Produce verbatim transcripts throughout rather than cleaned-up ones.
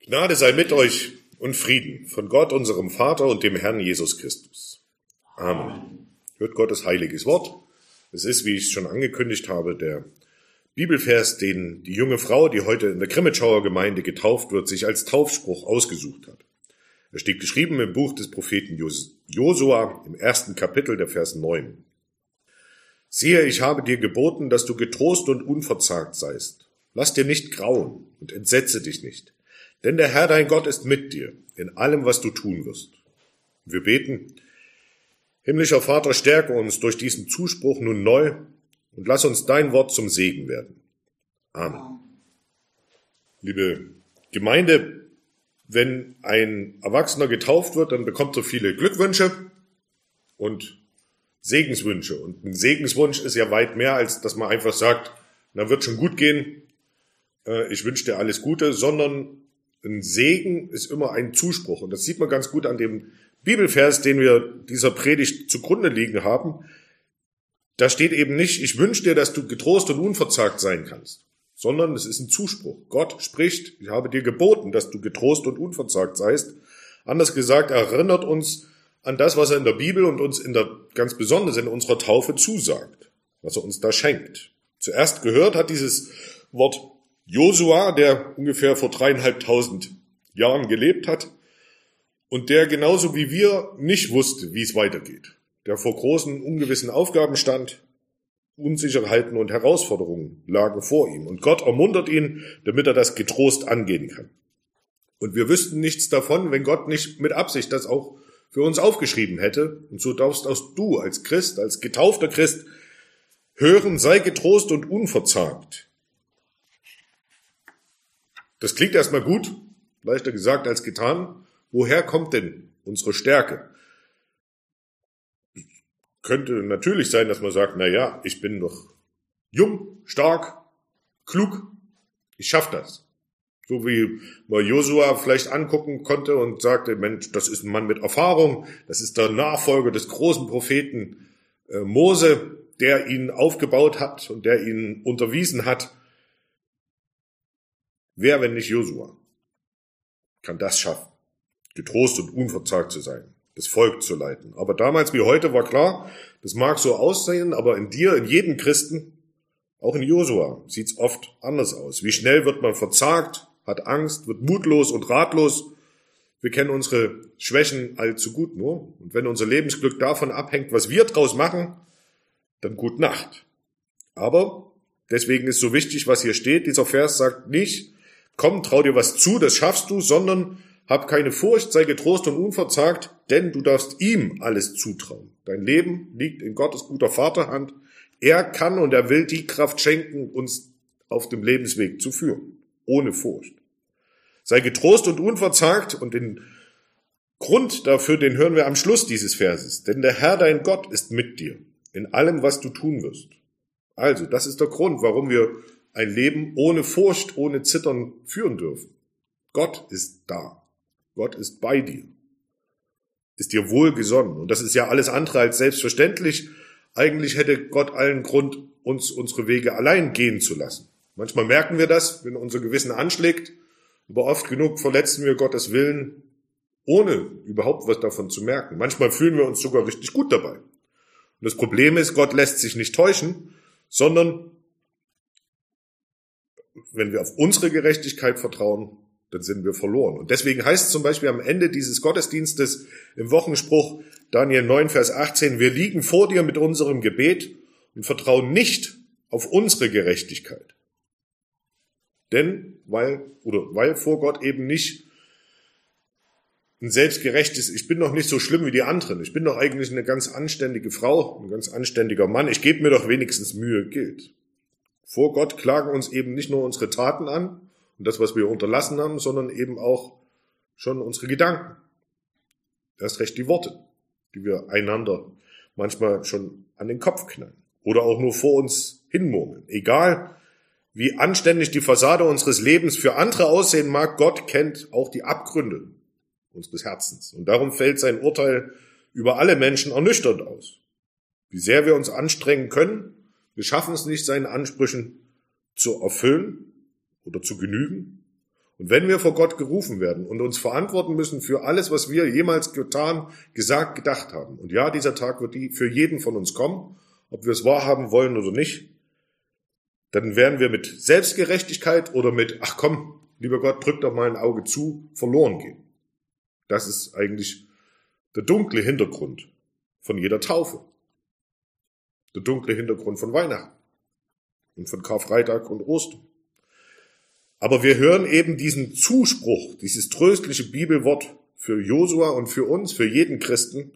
Gnade sei mit euch und Frieden von Gott, unserem Vater und dem Herrn Jesus Christus. Amen. Hört Gottes heiliges Wort. Es ist, wie ich es schon angekündigt habe, der Bibelvers, den die junge Frau, die heute in der Grimmitschauer Gemeinde getauft wird, sich als Taufspruch ausgesucht hat. Er steht geschrieben im Buch des Propheten Josua im ersten Kapitel, der Vers neun. Siehe, ich habe dir geboten, dass du getrost und unverzagt seist. Lass dir nicht grauen und entsetze dich nicht. Denn der Herr dein Gott ist mit dir in allem, was du tun wirst. Wir beten, himmlischer Vater, stärke uns durch diesen Zuspruch nun neu und lass uns dein Wort zum Segen werden. Amen. Liebe Gemeinde, wenn ein Erwachsener getauft wird, dann bekommt er viele Glückwünsche und Segenswünsche. Und ein Segenswunsch ist ja weit mehr, als dass man einfach sagt, na, wird schon gut gehen, ich wünsche dir alles Gute, sondern ein Segen ist immer ein Zuspruch. Und das sieht man ganz gut an dem Bibelvers, den wir dieser Predigt zugrunde liegen haben. Da steht eben nicht, ich wünsche dir, dass du getrost und unverzagt sein kannst, sondern es ist ein Zuspruch. Gott spricht, ich habe dir geboten, dass du getrost und unverzagt seist. Anders gesagt, er erinnert uns an das, was er in der Bibel und uns in der, ganz besonders in unserer Taufe zusagt, was er uns da schenkt. Zuerst gehört hat dieses Wort Josua, der ungefähr vor dreieinhalbtausend Jahren gelebt hat und der genauso wie wir nicht wusste, wie es weitergeht, der vor großen, ungewissen Aufgaben stand, Unsicherheiten und Herausforderungen lagen vor ihm und Gott ermuntert ihn, damit er das getrost angehen kann. Und wir wüssten nichts davon, wenn Gott nicht mit Absicht das auch für uns aufgeschrieben hätte. Und so darfst auch du als Christ, als getaufter Christ hören, sei getrost und unverzagt. Das klingt erstmal gut, leichter gesagt als getan. Woher kommt denn unsere Stärke? Könnte natürlich sein, dass man sagt, na ja, ich bin doch jung, stark, klug, ich schaff das. So wie man Josua vielleicht angucken konnte und sagte, Mensch, das ist ein Mann mit Erfahrung, das ist der Nachfolger des großen Propheten äh, Mose, der ihn aufgebaut hat und der ihn unterwiesen hat. Wer, wenn nicht Josua, kann das schaffen, getrost und unverzagt zu sein, das Volk zu leiten. Aber damals wie heute war klar, das mag so aussehen, aber in dir, in jedem Christen, auch in Josua, sieht's oft anders aus. Wie schnell wird man verzagt, hat Angst, wird mutlos und ratlos. Wir kennen unsere Schwächen allzu gut nur. Und wenn unser Lebensglück davon abhängt, was wir draus machen, dann gut Nacht. Aber deswegen ist so wichtig, was hier steht. Dieser Vers sagt nicht, komm, trau dir was zu, das schaffst du, sondern hab keine Furcht, sei getrost und unverzagt, denn du darfst ihm alles zutrauen. Dein Leben liegt in Gottes guter Vaterhand. Er kann und er will die Kraft schenken, uns auf dem Lebensweg zu führen, ohne Furcht. Sei getrost und unverzagt und den Grund dafür, den hören wir am Schluss dieses Verses. Denn der Herr, dein Gott, ist mit dir in allem, was du tun wirst. Also, das ist der Grund, warum wir ein Leben ohne Furcht, ohne Zittern führen dürfen. Gott ist da. Gott ist bei dir. Ist dir wohlgesonnen. Und das ist ja alles andere als selbstverständlich. Eigentlich hätte Gott allen Grund, uns unsere Wege allein gehen zu lassen. Manchmal merken wir das, wenn unser Gewissen anschlägt. Aber oft genug verletzen wir Gottes Willen, ohne überhaupt was davon zu merken. Manchmal fühlen wir uns sogar richtig gut dabei. Und das Problem ist, Gott lässt sich nicht täuschen, sondern wenn wir auf unsere Gerechtigkeit vertrauen, dann sind wir verloren. Und deswegen heißt es zum Beispiel am Ende dieses Gottesdienstes im Wochenspruch Daniel neun, Vers achtzehn, wir liegen vor dir mit unserem Gebet und vertrauen nicht auf unsere Gerechtigkeit. Denn, weil, oder weil vor Gott eben nicht ein selbstgerechtes, ich bin doch nicht so schlimm wie die anderen, ich bin doch eigentlich eine ganz anständige Frau, ein ganz anständiger Mann, ich gebe mir doch wenigstens Mühe, gilt. Vor Gott klagen uns eben nicht nur unsere Taten an und das, was wir unterlassen haben, sondern eben auch schon unsere Gedanken. Erst recht die Worte, die wir einander manchmal schon an den Kopf knallen oder auch nur vor uns hinmurmeln. Egal, wie anständig die Fassade unseres Lebens für andere aussehen mag, Gott kennt auch die Abgründe unseres Herzens. Und darum fällt sein Urteil über alle Menschen ernüchternd aus. Wie sehr wir uns anstrengen können, wir schaffen es nicht, seinen Ansprüchen zu erfüllen oder zu genügen. Und wenn wir vor Gott gerufen werden und uns verantworten müssen für alles, was wir jemals getan, gesagt, gedacht haben, und ja, dieser Tag wird für jeden von uns kommen, ob wir es wahrhaben wollen oder nicht, dann werden wir mit Selbstgerechtigkeit oder mit, ach komm, lieber Gott, drück doch mal ein Auge zu, verloren gehen. Das ist eigentlich der dunkle Hintergrund von jeder Taufe. Der dunkle Hintergrund von Weihnachten und von Karfreitag und Ostern. Aber wir hören eben diesen Zuspruch, dieses tröstliche Bibelwort für Josua und für uns, für jeden Christen: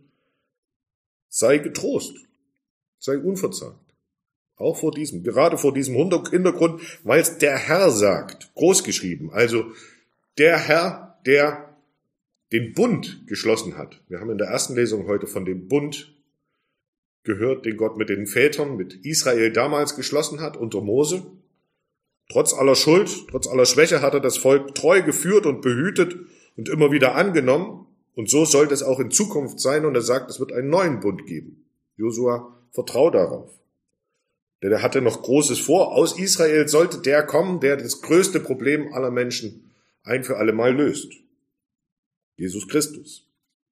sei getrost, sei unverzagt. Auch vor diesem, gerade vor diesem Hintergrund, weil es der Herr sagt, großgeschrieben. Also der Herr, der den Bund geschlossen hat. Wir haben in der ersten Lesung heute von dem Bund gehört, den Gott mit den Vätern, mit Israel damals geschlossen hat, unter Mose. Trotz aller Schuld, trotz aller Schwäche hat er das Volk treu geführt und behütet und immer wieder angenommen. Und so sollte es auch in Zukunft sein. Und er sagt, es wird einen neuen Bund geben. Josua, vertrau darauf. Denn er hatte noch Großes vor. Aus Israel sollte der kommen, der das größte Problem aller Menschen ein für alle Mal löst. Jesus Christus.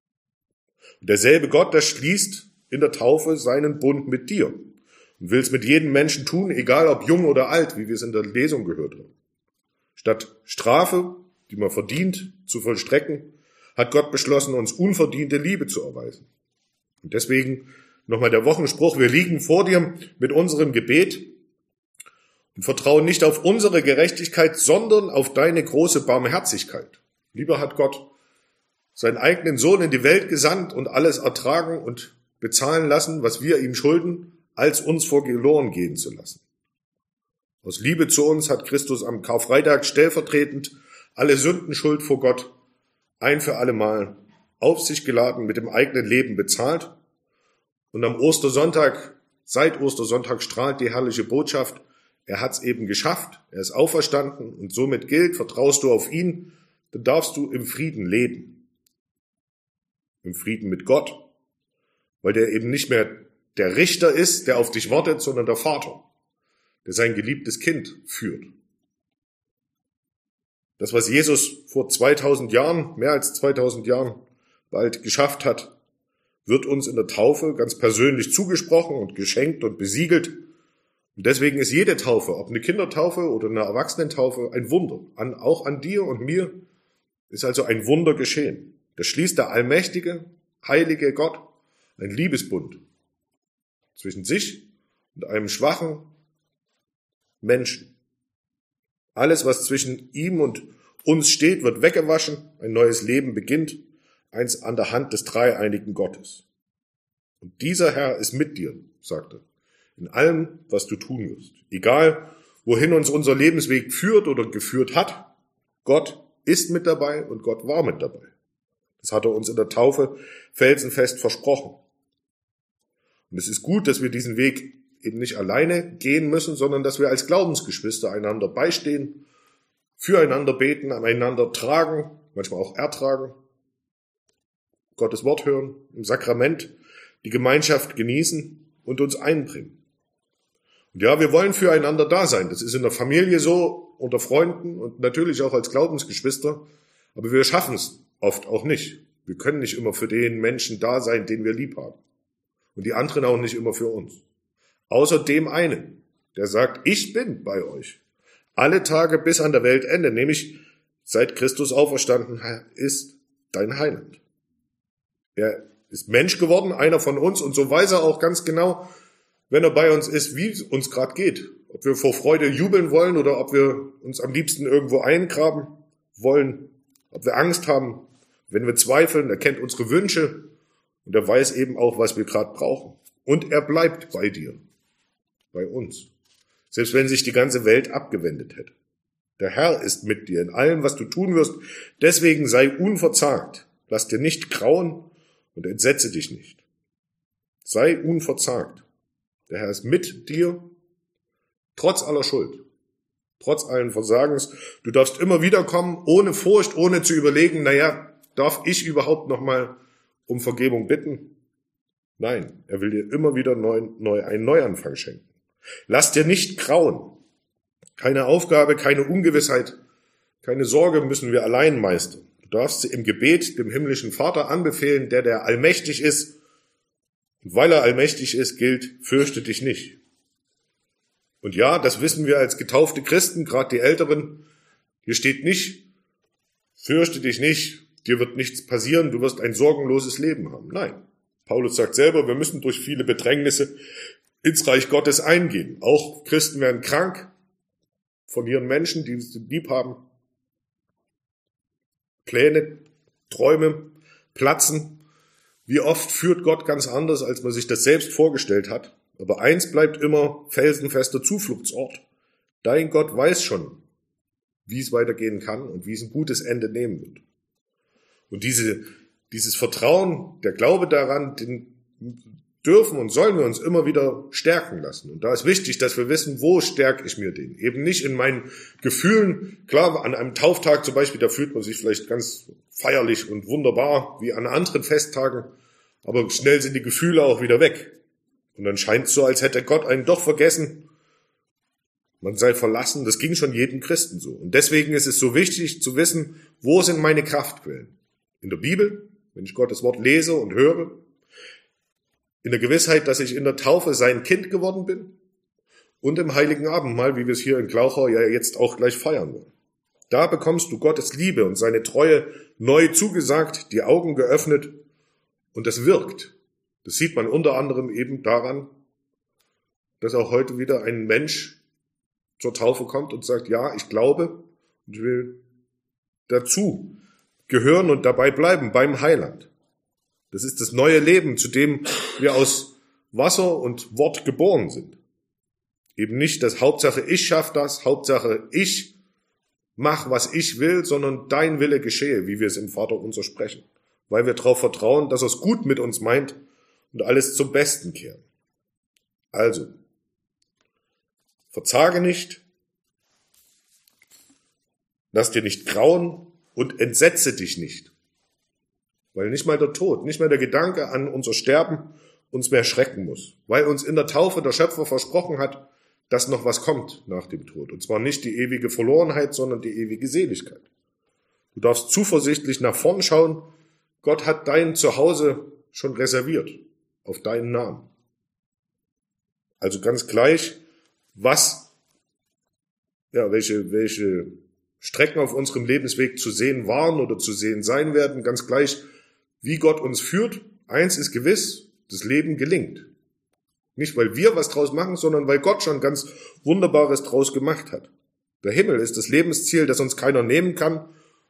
Und derselbe Gott, der schließt in der Taufe seinen Bund mit dir und will es mit jedem Menschen tun, egal ob jung oder alt, wie wir es in der Lesung gehört haben. Statt Strafe, die man verdient, zu vollstrecken, hat Gott beschlossen, uns unverdiente Liebe zu erweisen. Und deswegen nochmal der Wochenspruch: wir liegen vor dir mit unserem Gebet und vertrauen nicht auf unsere Gerechtigkeit, sondern auf deine große Barmherzigkeit. Lieber hat Gott seinen eigenen Sohn in die Welt gesandt und alles ertragen und bezahlen lassen, was wir ihm schulden, als uns vor verloren gehen zu lassen. Aus Liebe zu uns hat Christus am Karfreitag stellvertretend alle Sündenschuld vor Gott ein für alle Mal auf sich geladen, mit dem eigenen Leben bezahlt. Und am Ostersonntag, seit Ostersonntag strahlt die herrliche Botschaft: er hat's eben geschafft, er ist auferstanden und somit gilt, vertraust du auf ihn, dann darfst du im Frieden leben. Im Frieden mit Gott, weil der eben nicht mehr der Richter ist, der auf dich wartet, sondern der Vater, der sein geliebtes Kind führt. Das, was Jesus vor zweitausend Jahren, mehr als zweitausend Jahren bald geschafft hat, wird uns in der Taufe ganz persönlich zugesprochen und geschenkt und besiegelt. Und deswegen ist jede Taufe, ob eine Kindertaufe oder eine Erwachsenentaufe, ein Wunder. An, auch an dir und mir ist also ein Wunder geschehen. Das schließt der allmächtige, heilige Gott ein Liebesbund zwischen sich und einem schwachen Menschen. Alles, was zwischen ihm und uns steht, wird weggewaschen, ein neues Leben beginnt, eins an der Hand des dreieinigen Gottes. Und dieser Herr ist mit dir, sagt er, in allem, was du tun wirst. Egal, wohin uns unser Lebensweg führt oder geführt hat, Gott ist mit dabei und Gott war mit dabei. Das hat er uns in der Taufe felsenfest versprochen. Und es ist gut, dass wir diesen Weg eben nicht alleine gehen müssen, sondern dass wir als Glaubensgeschwister einander beistehen, füreinander beten, aneinander tragen, manchmal auch ertragen, Gottes Wort hören, im Sakrament die Gemeinschaft genießen und uns einbringen. Und ja, wir wollen füreinander da sein. Das ist in der Familie so, unter Freunden und natürlich auch als Glaubensgeschwister. Aber wir schaffen es oft auch nicht. Wir können nicht immer für den Menschen da sein, den wir lieb haben. Und die anderen auch nicht immer für uns. Außer dem einen, der sagt, ich bin bei euch. Alle Tage bis an der Weltende, nämlich seit Christus auferstanden ist, dein Heiland. Er ist Mensch geworden, einer von uns, und so weiß er auch ganz genau, wenn er bei uns ist, wie es uns gerade geht. Ob wir vor Freude jubeln wollen oder ob wir uns am liebsten irgendwo eingraben wollen, ob wir Angst haben, wenn wir zweifeln. Er kennt unsere Wünsche und er weiß eben auch, was wir gerade brauchen. Und er bleibt bei dir, bei uns, selbst wenn sich die ganze Welt abgewendet hätte. Der Herr ist mit dir in allem, was du tun wirst. Deswegen sei unverzagt. Lass dir nicht grauen und entsetze dich nicht. Sei unverzagt. Der Herr ist mit dir, trotz aller Schuld, trotz allen Versagens. Du darfst immer wieder kommen, ohne Furcht, ohne zu überlegen, naja, darf ich überhaupt noch mal um Vergebung bitten? Nein, er will dir immer wieder neu, neu, einen Neuanfang schenken. Lass dir nicht grauen. Keine Aufgabe, keine Ungewissheit, Keine Sorge müssen wir allein meistern. Du darfst sie im Gebet dem himmlischen Vater anbefehlen, der der allmächtig ist. Und weil er allmächtig ist, gilt, fürchte dich nicht. Und ja, das wissen wir als getaufte Christen, gerade die Älteren. Hier steht nicht, fürchte dich nicht, dir wird nichts passieren, du wirst ein sorgenloses Leben haben. Nein, Paulus sagt selber, wir müssen durch viele Bedrängnisse ins Reich Gottes eingehen. Auch Christen werden krank von ihren Menschen, die sie lieb haben. Pläne, Träume platzen. Wie oft führt Gott ganz anders, als man sich das selbst vorgestellt hat. Aber eins bleibt immer felsenfester Zufluchtsort. Dein Gott weiß schon, wie es weitergehen kann und wie es ein gutes Ende nehmen wird. Und diese, dieses Vertrauen, der Glaube daran, den dürfen und sollen wir uns immer wieder stärken lassen. Und da ist wichtig, dass wir wissen, wo stärke ich mir den. Eben nicht in meinen Gefühlen. Klar, an einem Tauftag zum Beispiel, da fühlt man sich vielleicht ganz feierlich und wunderbar, wie an anderen Festtagen. Aber schnell sind die Gefühle auch wieder weg. Und dann scheint es so, als hätte Gott einen doch vergessen. Man sei verlassen. Das ging schon jedem Christen so. Und deswegen ist es so wichtig zu wissen, wo sind meine Kraftquellen? In der Bibel, wenn ich Gottes Wort lese und höre. In der Gewissheit, dass ich in der Taufe sein Kind geworden bin. Und im Heiligen Abendmahl, wie wir es hier in Glauchau ja jetzt auch gleich feiern wollen. Da bekommst du Gottes Liebe und seine Treue neu zugesagt, die Augen geöffnet. Und das wirkt. Das sieht man unter anderem eben daran, dass auch heute wieder ein Mensch zur Taufe kommt und sagt, ja, ich glaube und ich will dazu gehören und dabei bleiben beim Heiland. Das ist das neue Leben, zu dem wir aus Wasser und Wort geboren sind. Eben nicht, dass Hauptsache ich schaffe das, Hauptsache ich mach, was ich will, sondern dein Wille geschehe, wie wir es im Vaterunser sprechen. Weil wir darauf vertrauen, dass er es gut mit uns meint und alles zum Besten kehren. Also, verzage nicht, lass dir nicht grauen und entsetze dich nicht. Weil nicht mal der Tod, nicht mal der Gedanke an unser Sterben uns mehr schrecken muss. Weil uns in der Taufe der Schöpfer versprochen hat, dass noch was kommt nach dem Tod. Und zwar nicht die ewige Verlorenheit, sondern die ewige Seligkeit. Du darfst zuversichtlich nach vorn schauen. Gott hat dein Zuhause schon reserviert, auf deinen Namen. Also ganz gleich, was, ja, welche, welche Strecken auf unserem Lebensweg zu sehen waren oder zu sehen sein werden, ganz gleich, wie Gott uns führt. Eins ist gewiss, das Leben gelingt. Nicht, weil wir was draus machen, sondern weil Gott schon ganz Wunderbares draus gemacht hat. Der Himmel ist das Lebensziel, das uns keiner nehmen kann.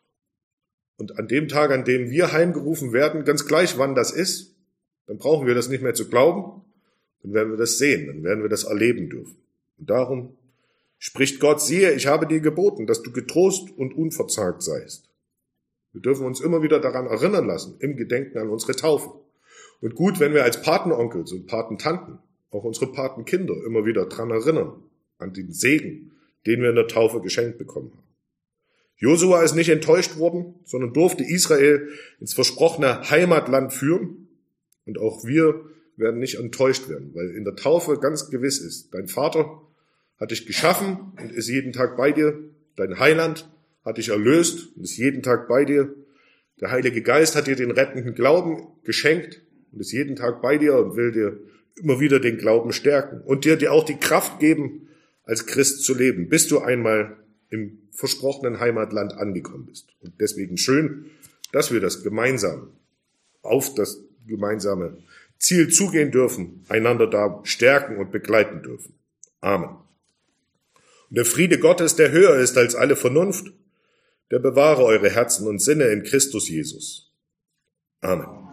Und an dem Tag, an dem wir heimgerufen werden, ganz gleich wann das ist, dann brauchen wir das nicht mehr zu glauben, dann werden wir das sehen, dann werden wir das erleben dürfen. Und darum spricht Gott, siehe, ich habe dir geboten, dass du getrost und unverzagt seist. Wir dürfen uns immer wieder daran erinnern lassen, im Gedenken an unsere Taufe. Und gut, wenn wir als Patenonkels und Patentanten, auch unsere Patenkinder, immer wieder daran erinnern, an den Segen, den wir in der Taufe geschenkt bekommen haben. Josua ist nicht enttäuscht worden, sondern durfte Israel ins versprochene Heimatland führen. Und auch wir werden nicht enttäuscht werden, weil in der Taufe ganz gewiss ist, dein Vater hat dich geschaffen und ist jeden Tag bei dir. Dein Heiland hat dich erlöst und ist jeden Tag bei dir. Der Heilige Geist hat dir den rettenden Glauben geschenkt und ist jeden Tag bei dir und will dir immer wieder den Glauben stärken und dir, dir auch die Kraft geben, als Christ zu leben, bis du einmal im versprochenen Heimatland angekommen bist. Und deswegen schön, dass wir das gemeinsam auf das gemeinsame Ziel zugehen dürfen, einander da stärken und begleiten dürfen. Amen. Und der Friede Gottes, der höher ist als alle Vernunft, der bewahre eure Herzen und Sinne in Christus Jesus. Amen.